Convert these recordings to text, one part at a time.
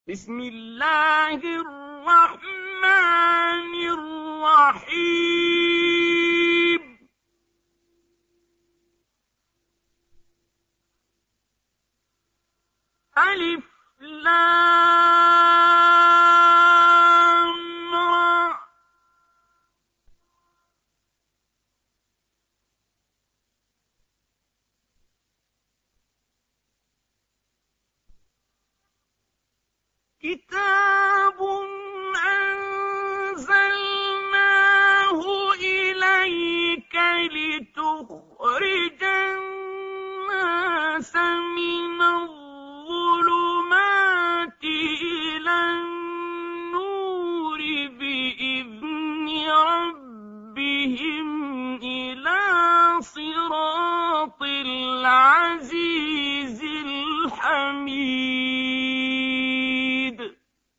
بسم الله الرحمن الرحيم ألف لام را كتاب أنزلناه إليك لتخرج الناس من الظلمات إلى النور بإذن ربهم إلى صراط العزيز الحميد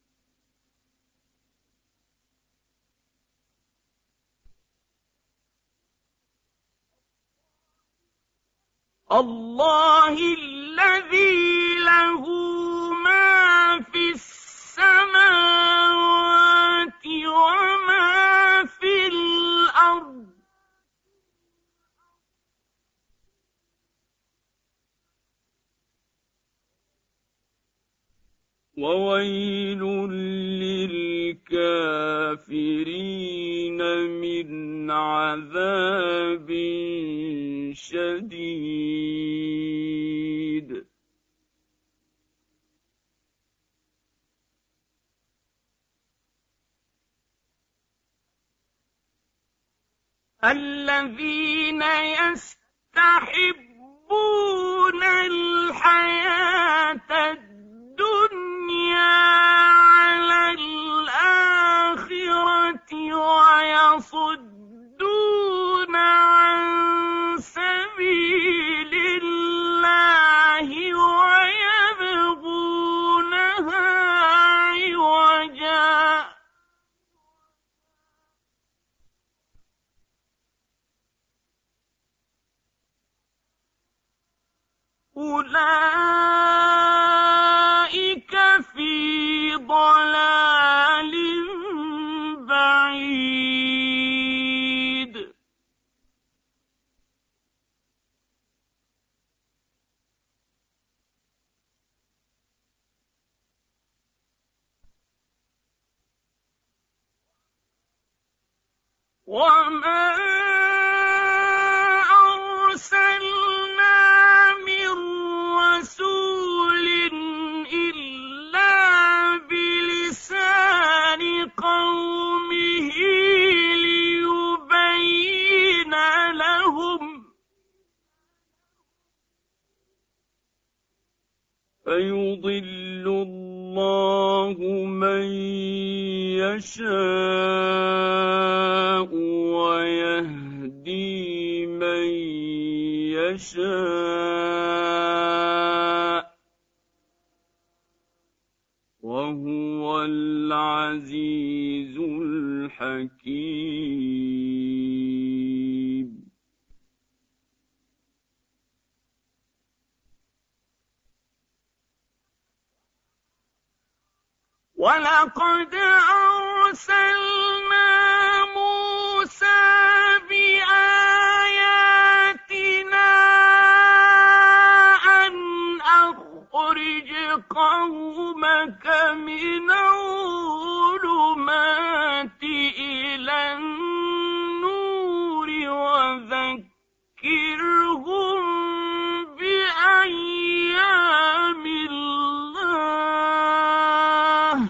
الله الذي له ما في السماوات وما في الأرض وويل للكافرين من عذاب شديد الذين يستحبون الحياة الدنيا على الآخرة ويصدون عن سبيل الله ويبغونها عوجا أولئك في ضلال بعيد وما أرسلنا من رسول إلا بلسان قومه ليبين لهم فيضل الله من يشاء ويهدي من يشاء وهو العزيز الحكيم ولقد أرسلنا موسى بآياتنا أن أخرج قومك من الظلمات إلى النور وذكرهم بأيام الله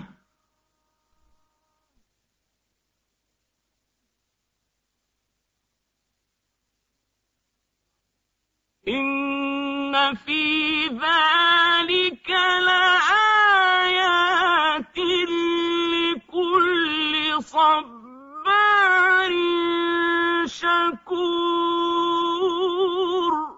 إن في ذلك لآيات لكل صبار شكور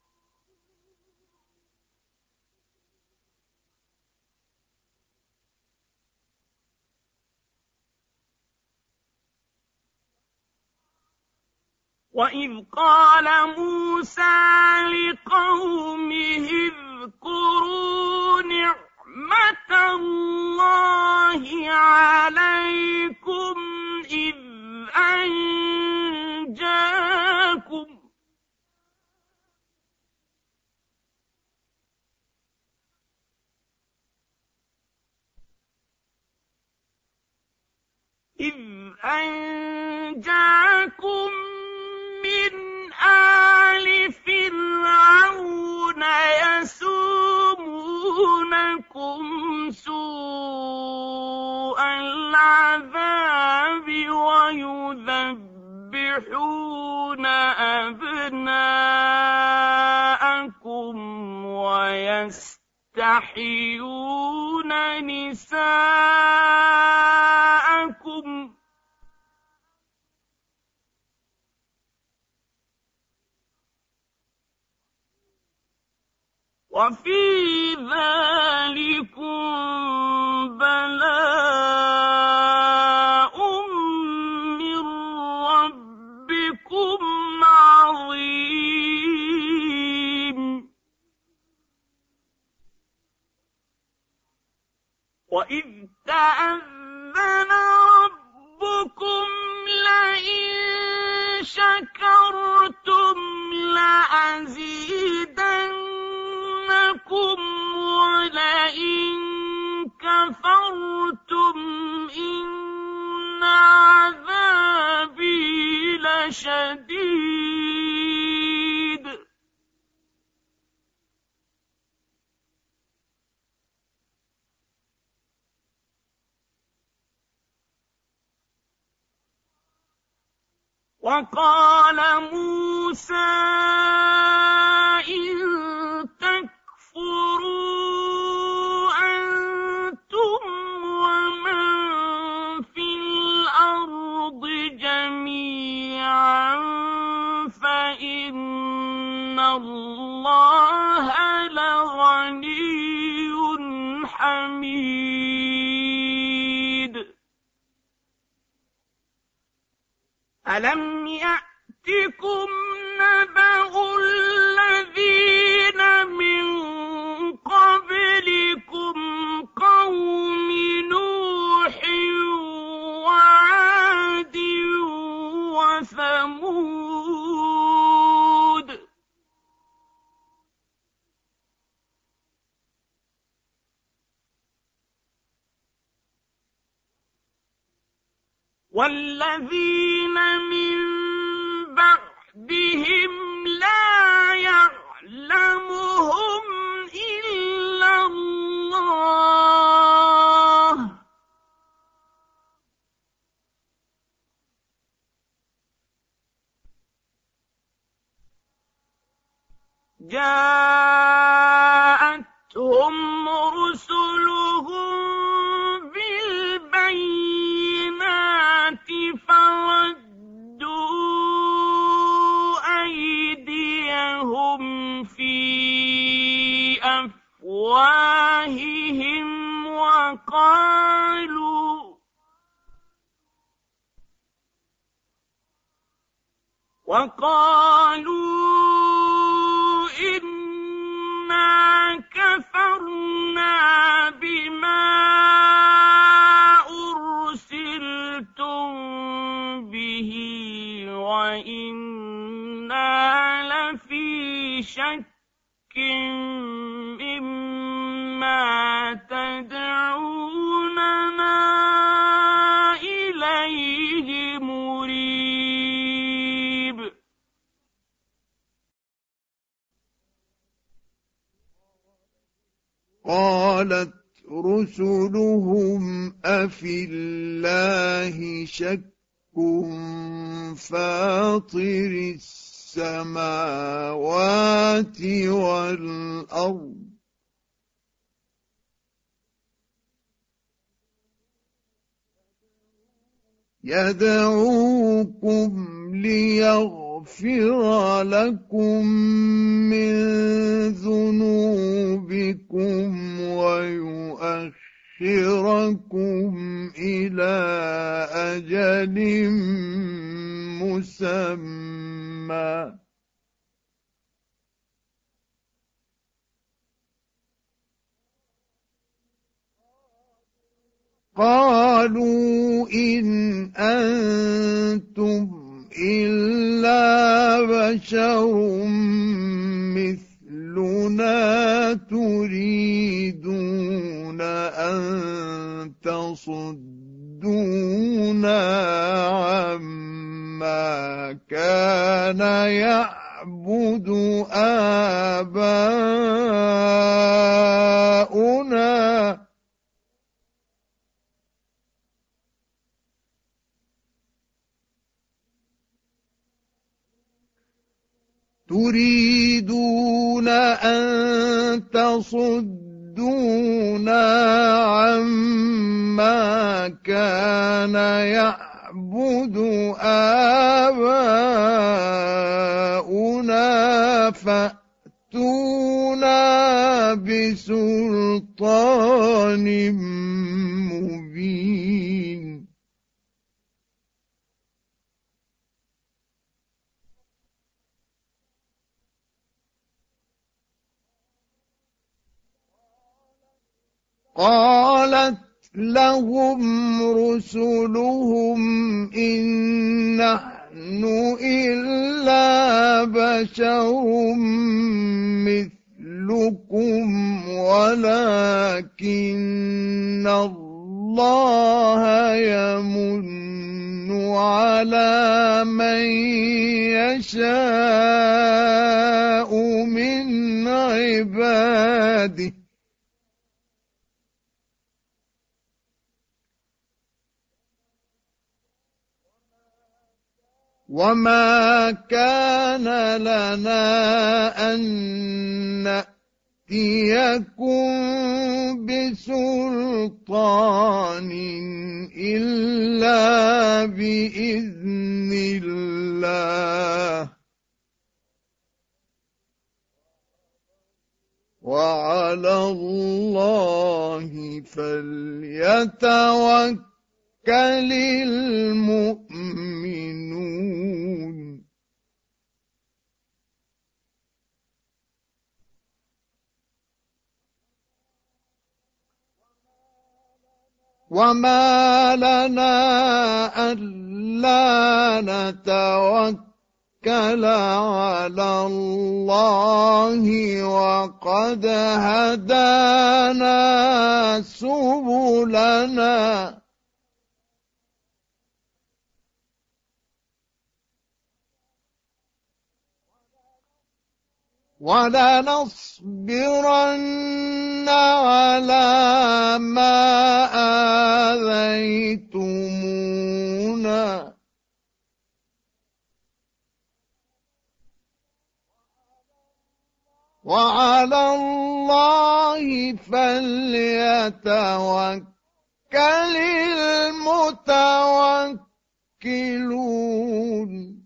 وإذ قال موسى لقومه اذكروا نعمة الله إذ أنجاكم من آل فرعون يسومونكم سوء العذاب ويذبحون أبناءكم ويستحيون نساءكم وفي ذلكم بلاء من ربكم عظيم وإذ تأذن ربكم لئن شكرتم لأزيدنكم ولئن كفرتم إن عذابي لشديد وقال موسى إن تكفروا أنتم ومن في الأرض جميعا فإن الله لغني حميد ألم يأتكم نبأ الذين من قبلكم قوم نوح وعاد وثمود والذين من بعدهم لا يعلمهم إلا الله جاءتهم رسلهم بالبينات فردوا أيديهم في أفواههم وقالوا إنا كفرنا بما أرسلتم به وإنا لفي شك مما تدعوننا إليه مريب قالت رسلهم أفي الله شك فاطر السماوات والأرض يدعوكم ليغفر لكم من ذنوبكم ويؤخركم إلى أجل مسمى قالوا إن أنتم إلا بشر مثلنا تريدون أن تصدونا عما كان يعبد آباؤنا تريدون أن تصدونا عما كان يعبد آباؤنا فأتونا بسلطان مبين قالت لهم رسلهم إن نحن إلا بشر مثلكم ولكن الله يمن على من يشاء من عباده وما كان لنا أن نأتيكم بسلطان إلا بإذن الله وعلى الله فليتوكل المؤمنون وما لنا ألا نتوكل على الله وقد هدانا سبلنا ولنصبرن على ما آذيتمونا وعلى الله فليتوكل المتوكلون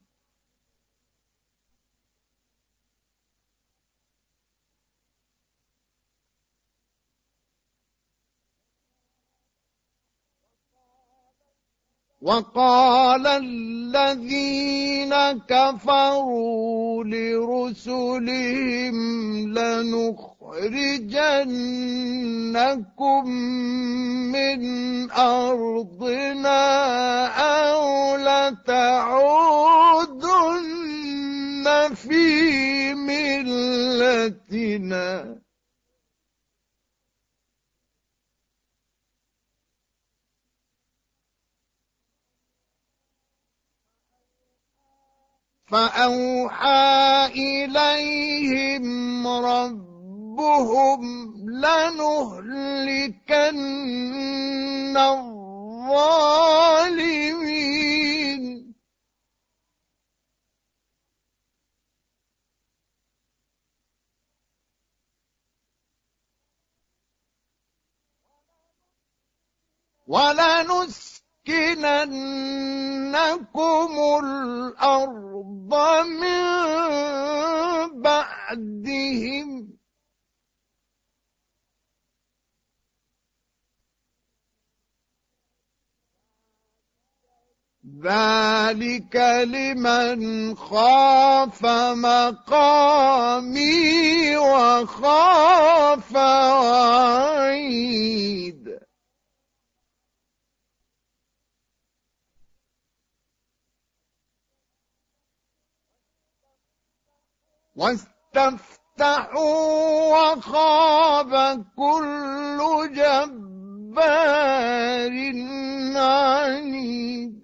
وقال الذين كفروا لرسلهم لنخرجنكم من أرضنا أو لتعودن في ملتنا فأوحى إليهم ربهم لنهلكن الظالمين ولنسكننكم الأرض من بعدهم ذلك لمن خاف مقامي وخاف وعيد واستفتحوا وخاب كل جبار عنيد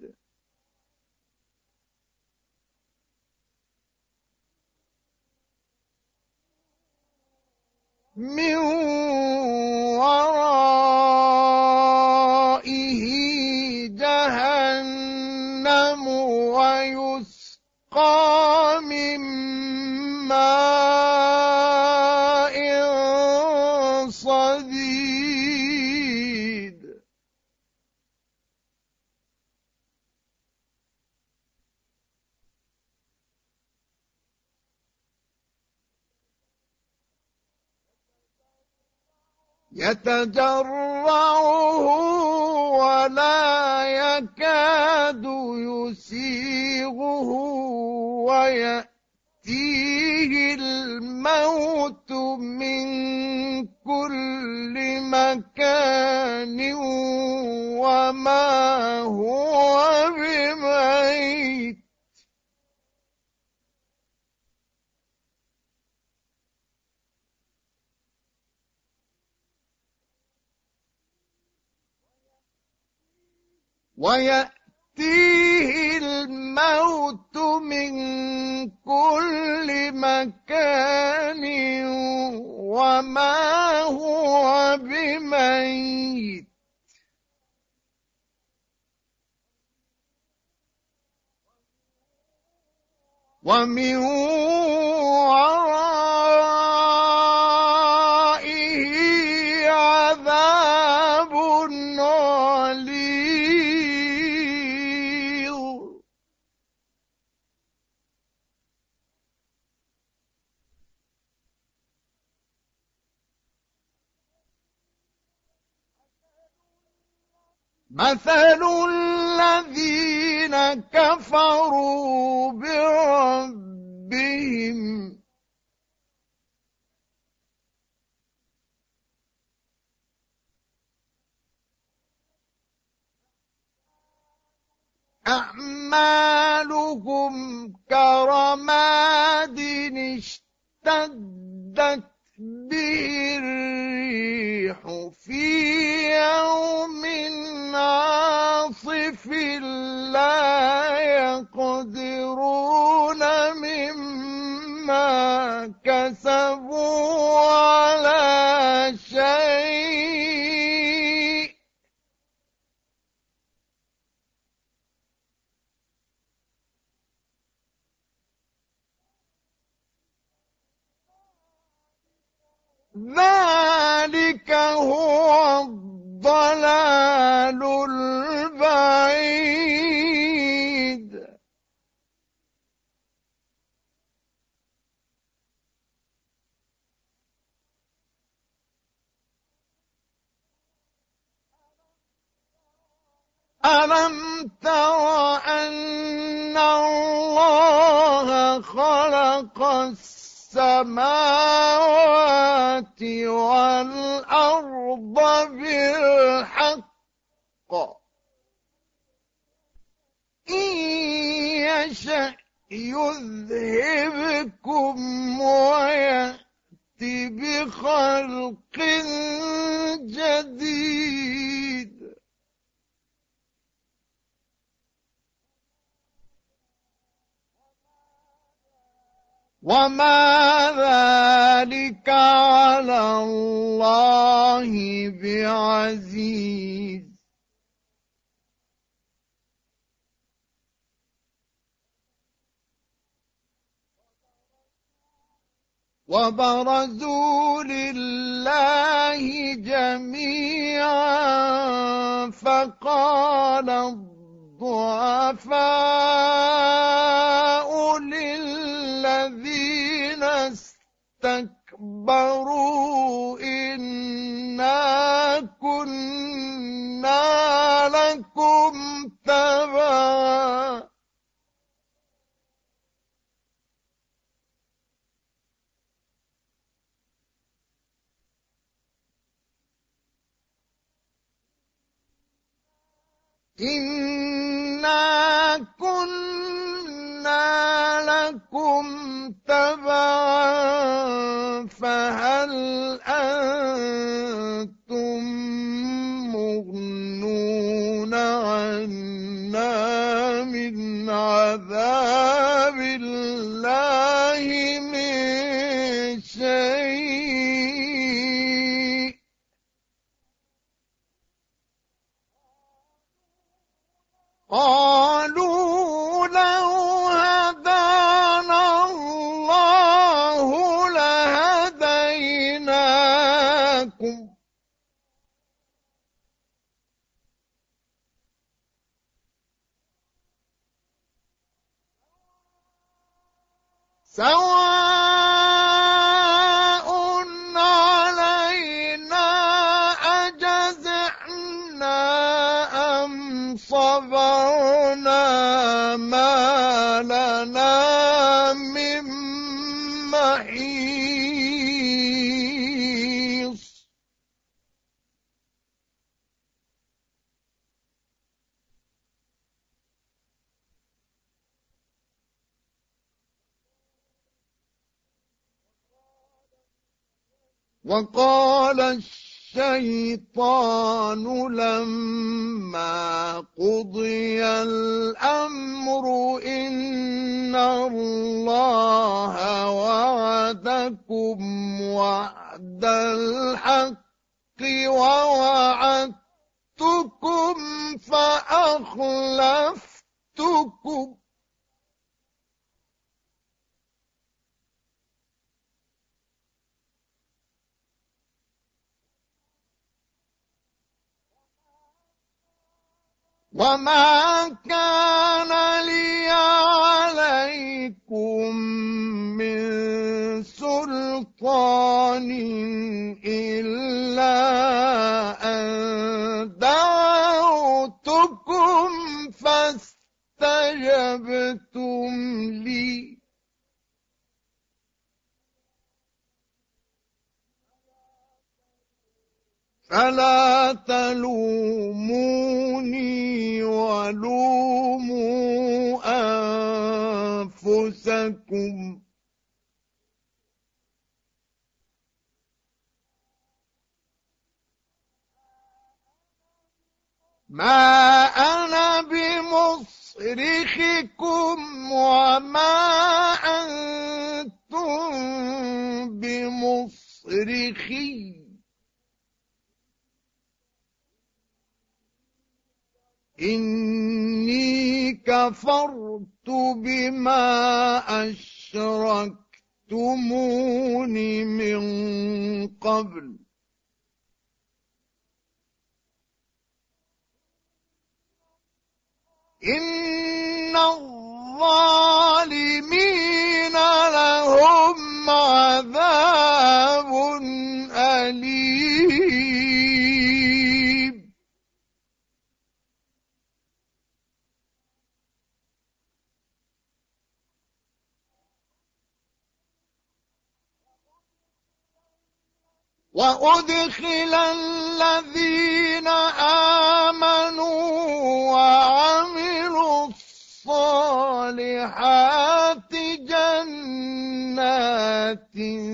يتجرعه ولا يكاد يسيغه ويأتيه الموت من كل مكان وما هو بميت ويأتيه الموت من كل مكان وما هو بميت ومن ورائه عذاب غليظ مثل الذين كفروا بربهم أعمالهم كرماد اشتدت به الريح في يوم عاصف لا يقدرون مما كسبوا على شيء ذلك هو الضلال البعيد ألم تر أن الله خلق السماوات والأرض بالحق إن يشأ يذهبكم ويأتي بخلق جديد وما ذلك على الله بعزيز وبرزوا لله جميعا فقال الضعفاء للذين استكبروا إنا كنا لكم تبعا إنا كنا لكم تبعا فهل أنتم مغنون عنا من عذاب الله من شيء قالوا لو هدانا الله لهديناكم سواء علينا أم صبرنا ما لنا من محيص وقال الشيطان لما قضي الأمر إن الله وعدكم وعد الحق ووعدتكم فأخلفتكم وما كان لي عليكم من سلطان إلا أن دعوتكم فاستجبتم لي فلا تلوموني ولوموا أنفسكم ما أنا بمصرخكم وما أنتم بمصرخي إني كفرت بما أشركتمون من قبل إن الظالمين لهم عذاب أليم وأدخل الذين آمنوا وعملوا الصالحات جنات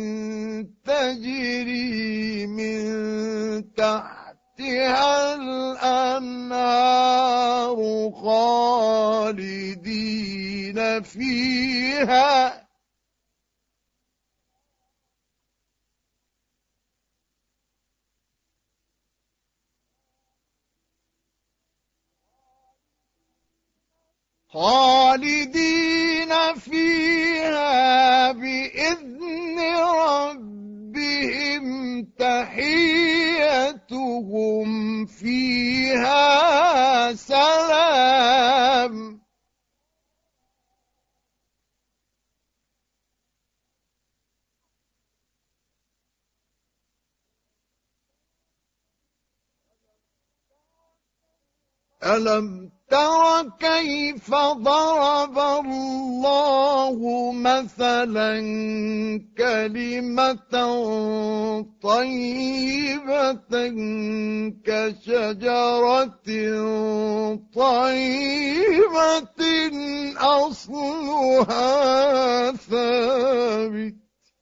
تجري من تحتها الأنهار خالدين فيها بإذن ربهم تحيتهم فيها سلام ألم تر كيف ضرب الله مثلا كلمة طيبة كشجرة طيبة أصلها ثابت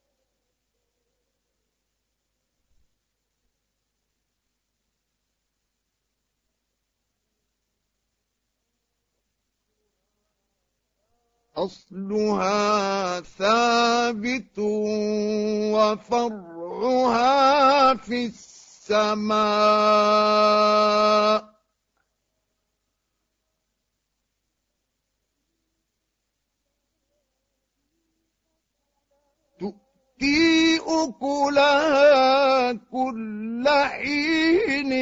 وفرعها في السماء تؤتي أكلها كل حين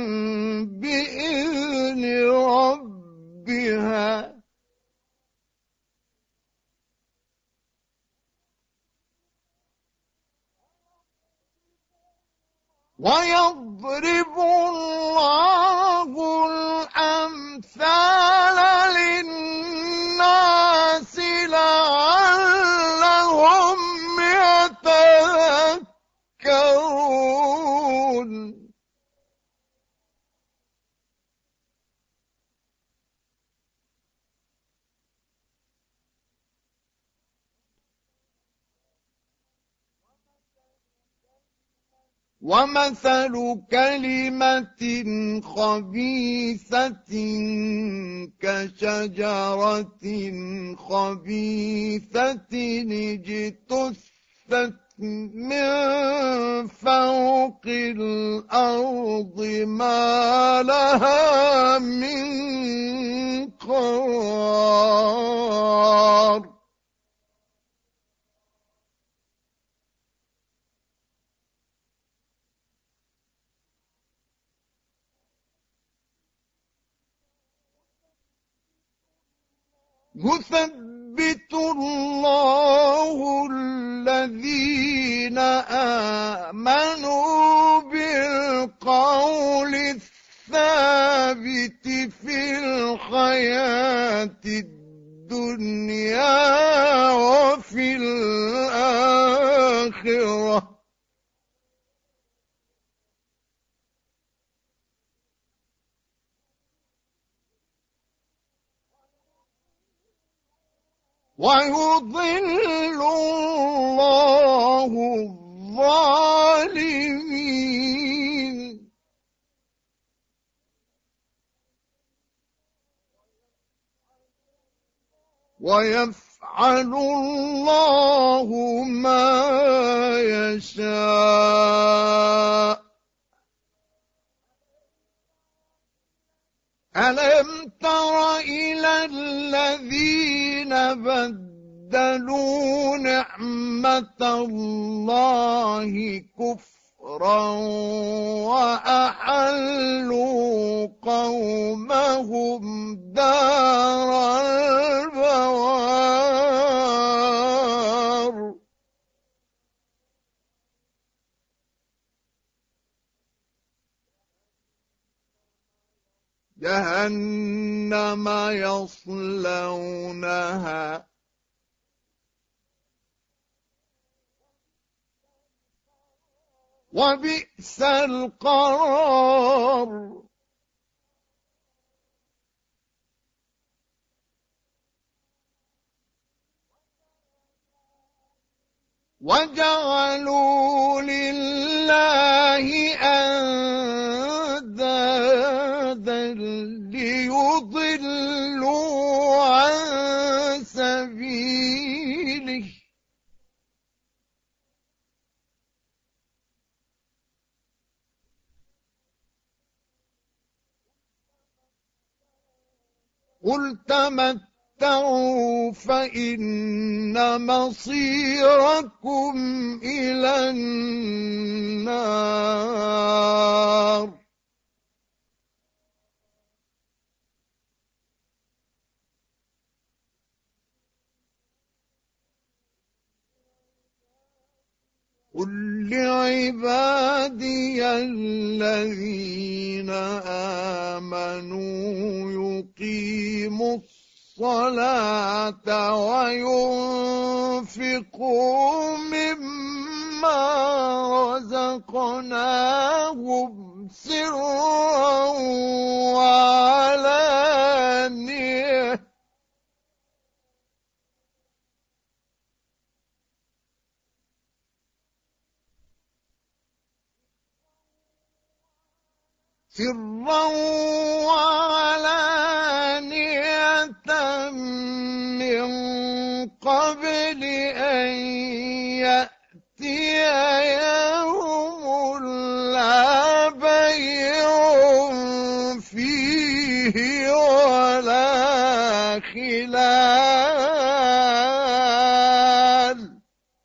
بإذن ربها ويضرب الله ومثل كلمة خبيثة كشجرة خبيثة اجتثت من فوق الأرض ما لها من قرار يثبت الله الذين آمنوا بالقول الثابت في الحياة الدنيا وفي الآخرة ويضل الله الظالمين ويفعل الله ما يشاء ألم تر إلى الذين بدلوا نعمة الله كفرا وأحلوا قومهم دار البوار جهنم يصلونها وبئس القرار وجعلوا لله أندادا ليضلوا عن سبيله قل تمتعوا فإن مصيركم إلى النار قل لعبادي الذين آمنوا يقيموا الصلاة وينفقوا مما رزقناهم سرا وعلانية من قبل أن يأتي يوم لا بيع فيه ولا خلال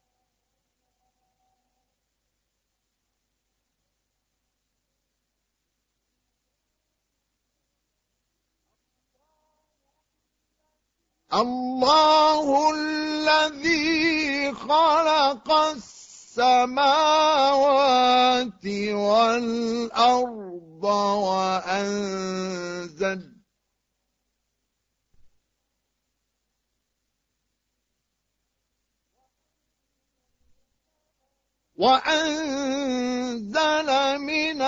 الله الذي خلق السماوات والأرض وأنزل من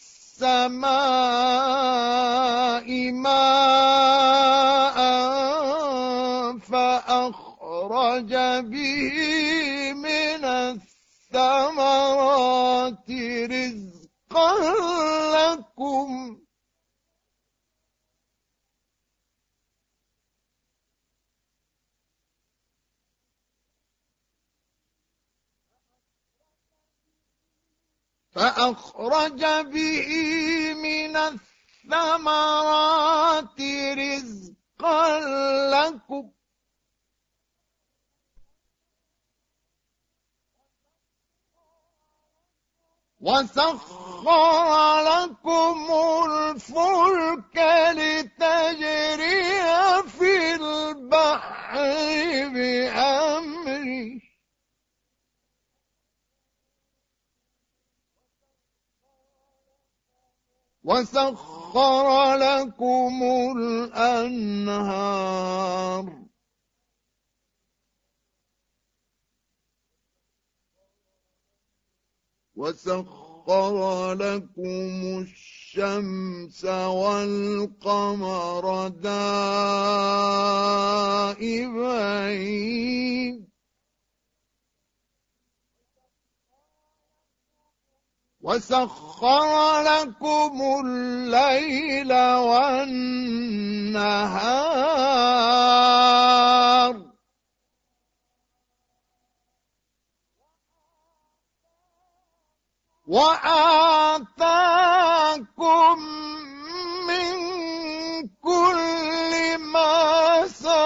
السماء ماء فأخرج به من الثمرات لكم فأخرج به من الثمرات رزقا لكم وسخر لكم الفلك لتجري في البحر بأمره وسخر لكم الأنهار وسخر لكم الشمس والقمر دائبين وسخر لكم الليل والنهار وآتاكم من كل ما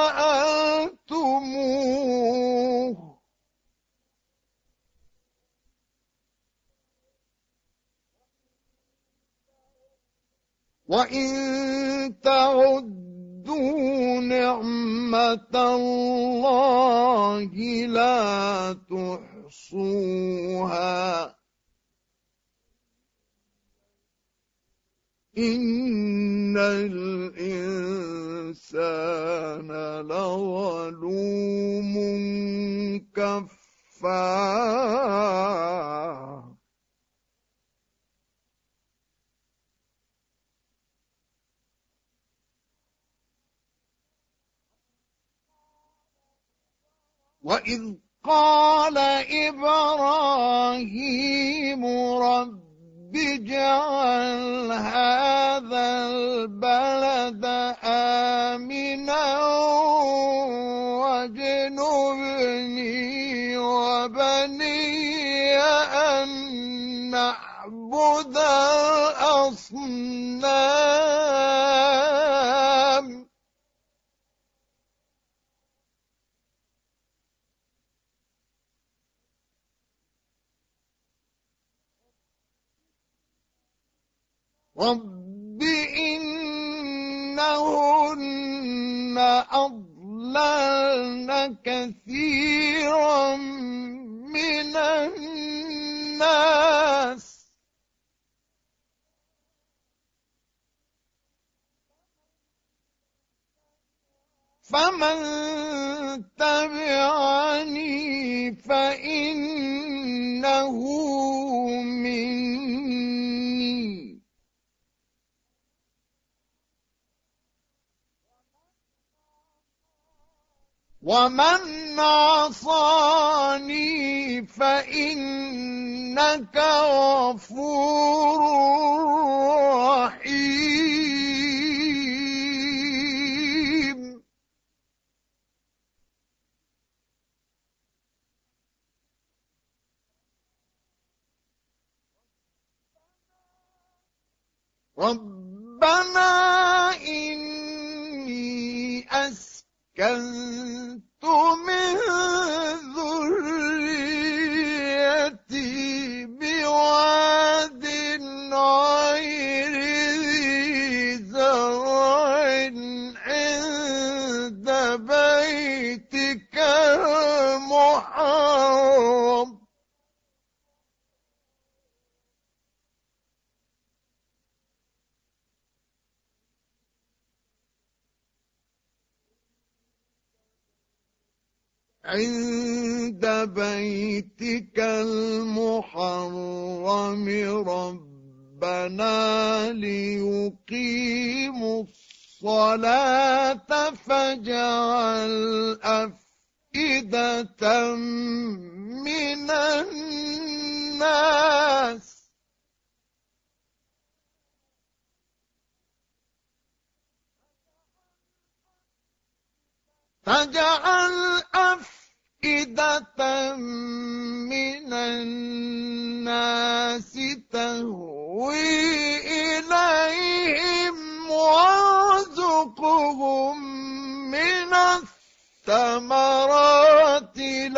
سألتموه وإن تعدوا نعمة الله لا تحصوها إن الإنسان لظلوم كفار وإذ قال إبراهيم رب اجعل هذا البلد آمنا واجنبني وبني أن نعبد الأصنام رب إنهن أضللن كثيرا من الناس فمن تبعني فإنه مني ومن عصاني فإنك غفور رحيم ربنا إني أسكنت من ذريتي بواد غير ذي زرع عند بيتك المحرم عند بيتك المحرم ربنا ليقيموا الصلاة فاجعل أفئدة من الناس تجعل أفئدة من الناس تهوي إليهم وارزقهم من الثمرات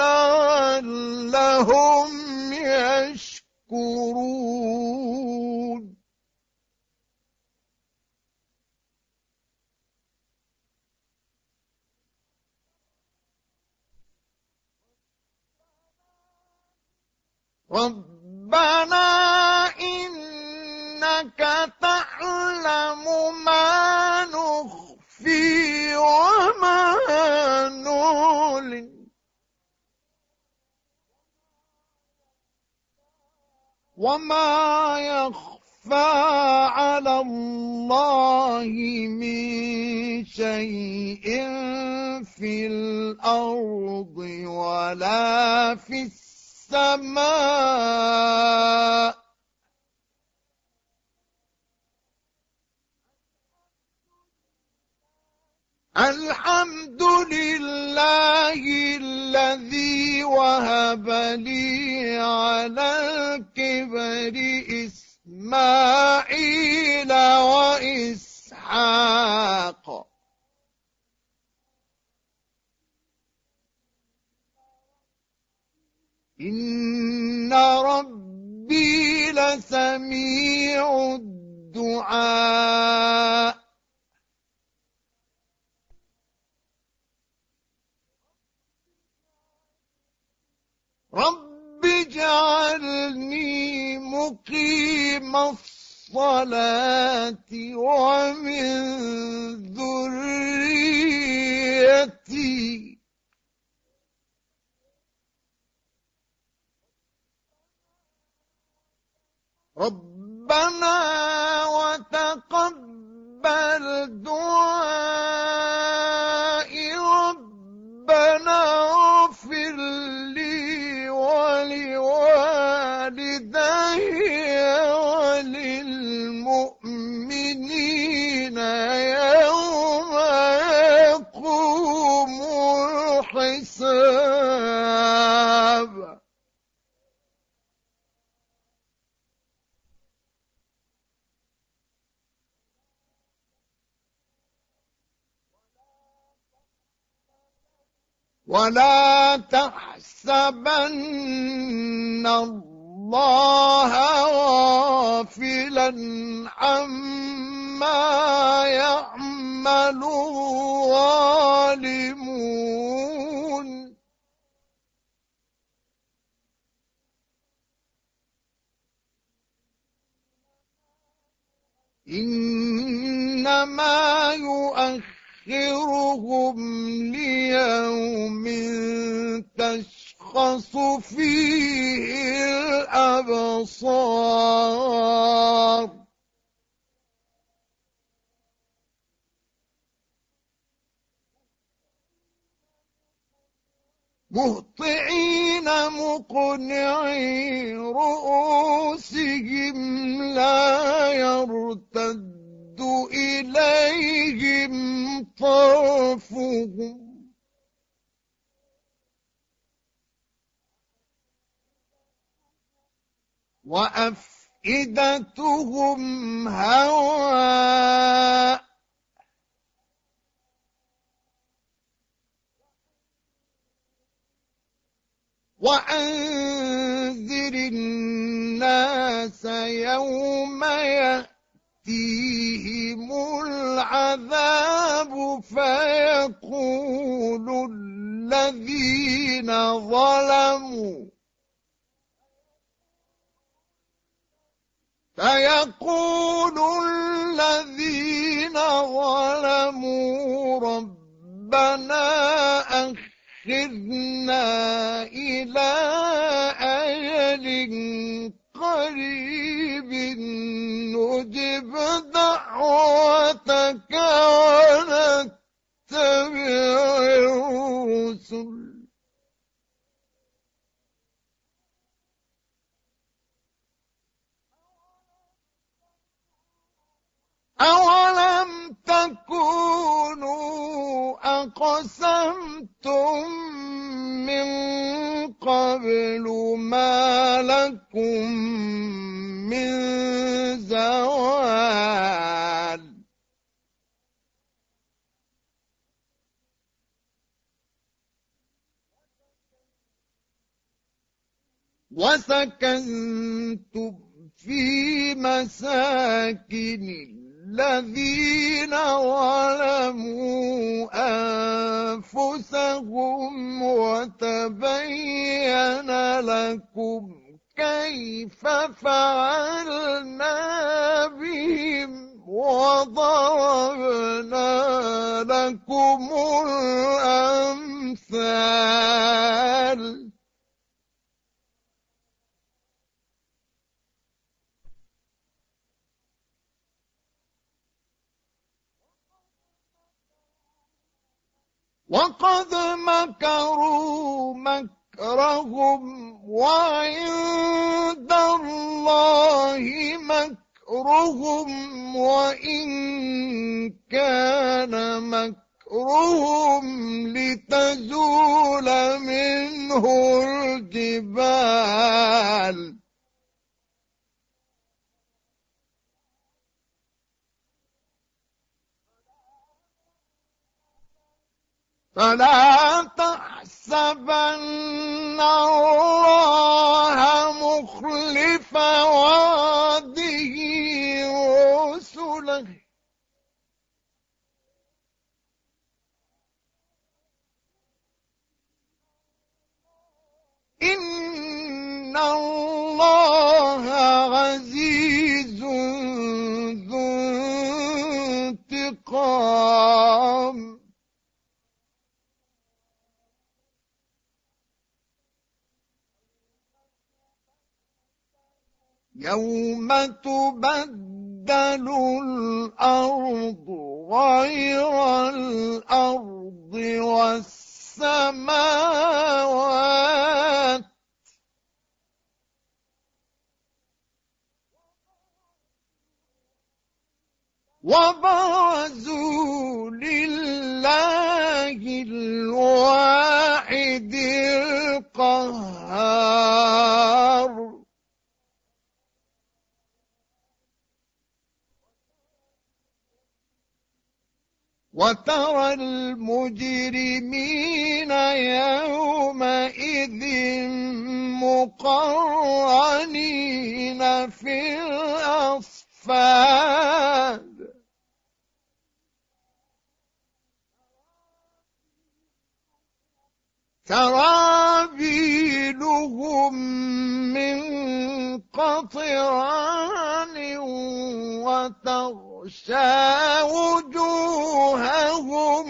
لعلهم يشكرون ربنا إنك تعلم ما نخفي وما نعلن وما يخفى على الله من شيء في الأرض ولا في السماء الحمد لله الذي وهب لي على الكبر إسماعيل وإسحاق إن ربي لسميع الدعاء رب اجعلني مقيم الصلاة ومن ذريتي ربنا وتقبل دعائي ربنا اغفر لي ولوالدي وللمؤمنين يوم يقوم الحساب ولا تحسبن الله غافلا عما يعمل الظالمون إنما يؤخرهم ليوم تشخص فيه الأبصار مهطعين مقنعي رؤوسهم لا يرتد إليهم طرفهم وأفئدتهم هواء وأنذر الناس يوم يأتيهم العذاب فيقول الذين ظلموا ربنا أخرنا إلى أجل قريب نجب دعوتك ونتبع الرسل أولم تكونوا أقسمتم أقسمتم من قبل ما لكم من زوال وسكنتم في مساكن الذين ظلموا أنفسهم وتبين لكم كيف فعلنا بهم وضربنا لكم الأمثال وقد مكروا مكرهم وعند الله مكرهم وإن كان مكرهم لتزول منه الجبال فلا تحسبن الله مخلف وعده رسله إن الله عزيز ذو انتقام يوم تبدل الأرض غير الأرض والسماوات وبرزوا لله الواحد القهار وترى المجرمين يومئذ مقرنين في الأصفاد سرابيلهم من قطران وتغشى وجوههم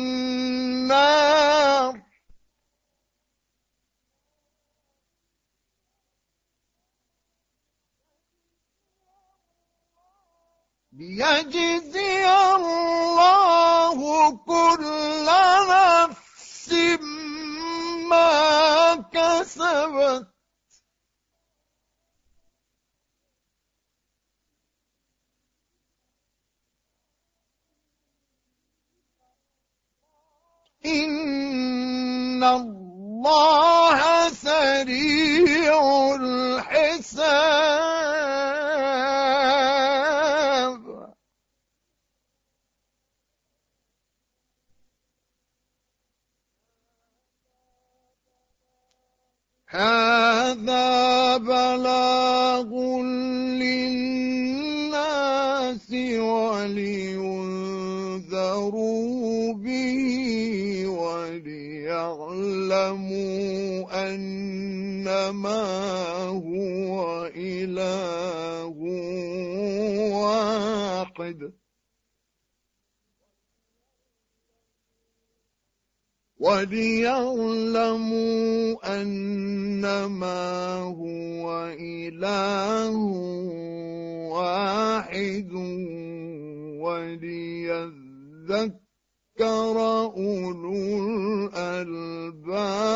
النار ليجزي الله كل نفس ما كسبت إن الله سريع الحساب هذا بلاغ للناس ولينذروا به وليعلموا أنما هو إله واحد وليعلموا أنما هو إله واحد وليذكر أولو الألباب